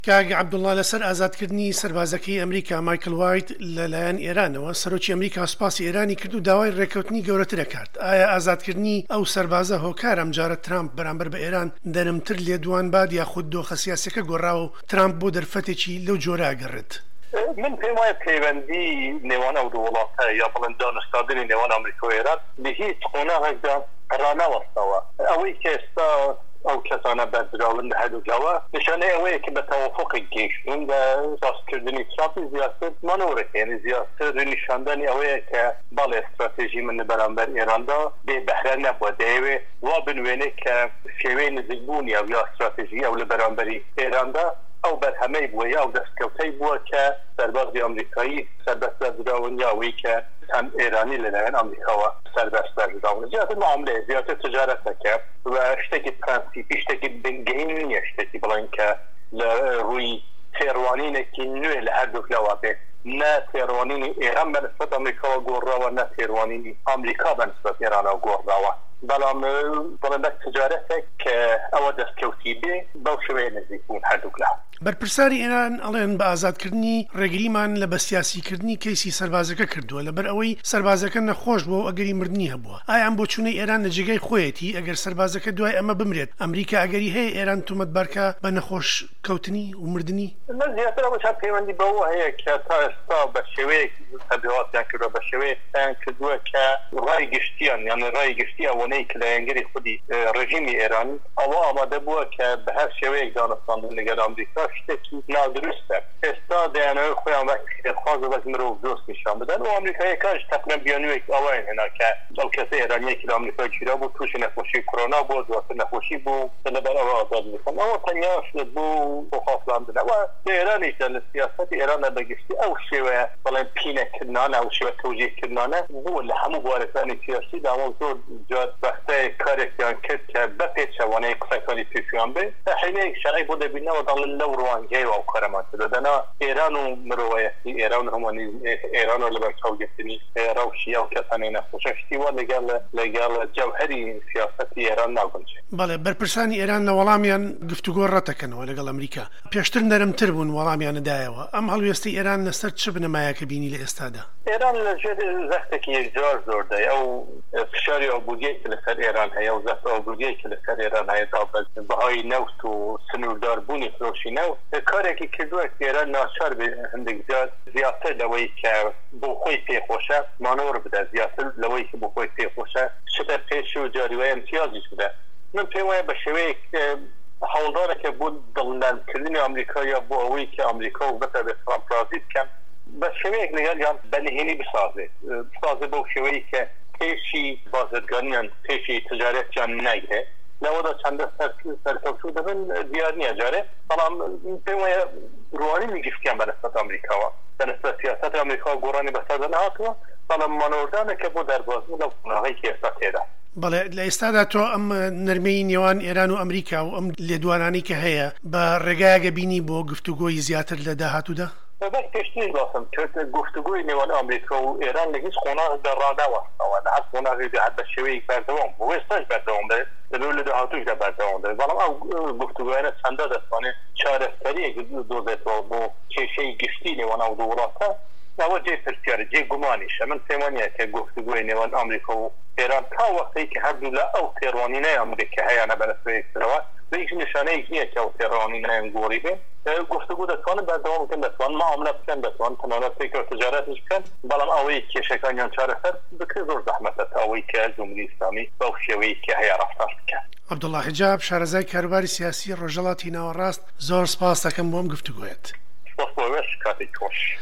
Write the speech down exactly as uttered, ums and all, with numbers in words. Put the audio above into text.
کاگ عەبدوڵڵا لەسەر ئازادکردنی سەربازەکەی ئەمریکا مایکل وایت لەلایەن ئێرانەوە سەرۆکی ئەمریکا سوپاسی ئێرانی کرد و داوای ڕێکەوتنی گەورەتر دەکات. ئایا ئازادکردنی ئەو سەربازە هۆکار ئەم جارە ترامپ بەرامبەر بە ئێران دەرمتر لێدوان باد یاخود دۆخە سیاسیەکە گۆڕاوە و ترامپ بۆ دەرفەتێکی لەو جۆرە ئەگەڕێت؟ من پێم وایە پەیوەندی نێوان ئەو دوو وڵاتە یا بڵێن دانوستاندنی نێوان ئەمریکا و ئێران لە هیچ قۆناغێکدا ڕانەوەستەوە. ئەوەی کە ئێستا ئەو کەسانە بەردراون لە هەردووکەوە نیشانەی ئەوەیە کە بە تەوافقێک گەیشتون بە ڕاستکردنی ترامپی زیاتر مانۆڕێک یعنی زیاتر نیشاندنی ئەوەیە کە بەڵێ استراتێژی من بەرامبەر ئێراندا بێبەهرە نەبووە دەیەوێ وا بنوێنێ کە شێوەی نزیکبوونی ئەو یا استراتێژی ئەو لە بەرامبەری ئێراندا ئەو بەرهەمەی بووە یا ئەو دەستکەوتەی بووە کە سەربازی ئەمریکایی سەربەست بەردراون یاوەی کە هەم ئێرانی لەلایەن ئەمریکاوە سەربەست بەردراون زیاتر معاملەیە زیاتر تجارەتەکە و شتێکی پرەنسیپی شتێکی بنگەهین نییە شتێکی بڵێن کە لە ڕووی تێڕوانینێکی نوێ لە هەردووک لەوا بێت نە تێڕوانینی ئێران بەنسبەت ئەمریکاوە گۆڕاوە نە تێڕوانینی ئەمریکا بەنسبەت ئێرانەوە گۆڕاوە بەڵام بڵێن بە تجارەتێک کە ئەوە دەستکەوتی بێ بەو شێوەیە نزیک بوون هەردووک لە بەرپرسانی ئێران ئەڵێن بە ئازادکردنی ڕێگریمان لە بەسیاسیکردنی کەیسی سەربازەکە کردووە لەبەر ئەوەی سەربازەکە نەخۆش بووە و ئەگەری مردنی هەبووە. ئایا ئەم بۆچوونەی ئێران لە جێگەی خۆیەتی ئەگەر سەربازەکە دوای ئەمە بمرێت ئەمریکا ئەگەری هەیە ئێران تومەتبارکە بە نەخۆش کەوتنی و مردنی؟ من زیاتر ئەوە چەند پەیوەندی بەوە هەیە کە تا ئێستا بە شێوەیەک تەبلیغاتیان کردووە بە شێوەیەکیان کردووە کە ڕای گشتیان یان ڕای گشتی ئەوەنەی کە لە ئەنگەری خودی ڕژیمی ئێران ئەوە ئامادە بووە کە بە هەر شێوەیەک دانەستاندن لەگەڵ ئەمریکا شتێکی نادروستە. ئێستا دەیانەوە خۆیان خواز بەس مرۆڤ دۆست نیشان بدەن و ئەمریکایەکانش تەقریباً بیانوویەک ئەوەیان هێنا کە ئەو کەسە ئێرانیەکی لە ئەمریکا گیرا بوو تووشی نەخۆشی کۆرۆنا بووە دواتر نەخۆشی بوو لەبەر ئەوە ئازاد بکەن. ئەوە تەنیا شت بوو بۆ خافڵاندنەوە لە ئێرانیش لە سیاسەتی ئێرانە بەگشتی ئەو شێوەیە بەڵێن پینەکردنانە ئەو شێوە تەوجیهکردنانە بوو لە هەموو بوارەکانی سیاسی داوە زۆر جار وەختەیە کارێکیان کرد کە بە پێچەوانەیە قسەکانی پێشیان بێ تا حینەیەک شەرعی بۆ دەبینەوە دەڵێن لەو ڕوانگەیەوە ئەو کارەمان کردەدەنا ئێران و مرۆڤایەتی ئێران و هەمووانی ئێران و لەبەر چاوگرتنی ڕەوشی ئەو کەسانەی نەخۆشەشتی وە لەگەڵ لەگەڵ جەوهەری سیاسەتی ئێران ناگونجێ. بەڵێ بەرپرسانی ئێران لە وەڵامیان گفتوگۆ ڕەتەکەنەوە لەگەڵ ئەمریکا پێشتر نەرمتر بوون وەڵامیانەدایەوە ئەم هەڵوێستی ئێران لەسەر چ بنەمایەکە بینی لە ئێستادا؟ ئێران لەژێر زەختێکی یەکجار زۆر دەی ئەو فشاری ئابوووریەکی لەسەر ئێران هەیە و زەخت ئابوووریەکی لەسەر ئێران هەیە تا بەهای نەوت و سنوورداربوونی فرۆشی نەوت کارێکی کردووە کە ئێران ناچار بێ هەندێک جار زیاتر لەوەی کە بۆ خۆی پێخۆشە مانۆڕ بدە زیاتر لەوەی کە بۆ خۆی پێخۆشە شتە پێش و جاریوای امتیازیش بدە. من پێم وایە بە شێوەیەک هەوڵدارێکە بۆ دڵنیانکردنی ئەمریکا یا بۆ ئەوەی کە ئەمریکا و بەتە بێ ترامپ رازی بکەن بە شێوەیەک لەگەڵیان بەنهێنی بسازێت بسازێت بەو شێوەیە کە پێشی بازرگانیان پێشی تجارەتیان نەیهێ لەوەدا چەندە سەرکەوتوو دەبن دیار نییە جارێ بەڵام پێم وایە ڕوانینی گشتیان بەنسبەت ئەمریکاوە بەنسبەت سیاسەتی ئەمریکا گۆڕانی بەسەر نهاتووە بەڵام مانەوەدانێکە بۆ دەربازبوون لەو قۆناغی کە ئێستا تێدا. بەڵێ لە ئێستادا تۆ ئەم نەرمەی نێوان ئێران و ئەمریکا و ئەم لێدوانانی کە هەیە بە ڕێگایەکە بینی بۆ گفتوگۆی زیاتر لە داهاتوودا؟ بەس پێشتری باسم کرد گفتوگوی نێوان ئەمریکا و ئێران لە هیچ قۆناغێکدا ڕاداوەستەوە لە هەر قۆناغێکدا هەر بە شێوەیەک بەردەوام بوو ئێستاش بەردەوام دەبێت لەبەر لە داهاتووشدا بەردەوام دەبێت بەڵام ئەو گفتوگویانە چەندە دەتوانێت چارەسەریەک دۆزێتەوە بۆ کێشەی گشتی نێوان ئەو دوو وڵاتە ئەوە جێ پرسیارە جێ گومانیشە. من پێم وانییە کە گفتوگوی نێوان ئەمریکا و ئێران تا وەختەی کە هەردوو لە ئەو تێڕوانینەی ئەمریکا هەیەە بەنسبەیەکەوە هیچ نیشانەیەک نییە کە ئەو تێڕوانینەیان گۆڕی بێ گفتوگو دەتوانن بەردەوام بکەن دەتوان معاملە بکەن دەتوان تەنانەت پێکەوە تجارەتش بکەن بەڵام ئەوەی کێشەکانیان چارەسەر بکرێت زۆر زەحمەتە تا ئەوەی کە جومهوری ئیسلامی بەو شێوەیەی کە هەیە ڕەفتار بکەن. عەبدوڵڵا حیجاب شارەزای کاروباری سیاسی ڕۆژهەڵاتی ناوەڕاست زۆر سپاس دەکەم بۆ ئەم گفتوگۆیەت. سپاس بۆ ئێوەش کاتێک خۆش.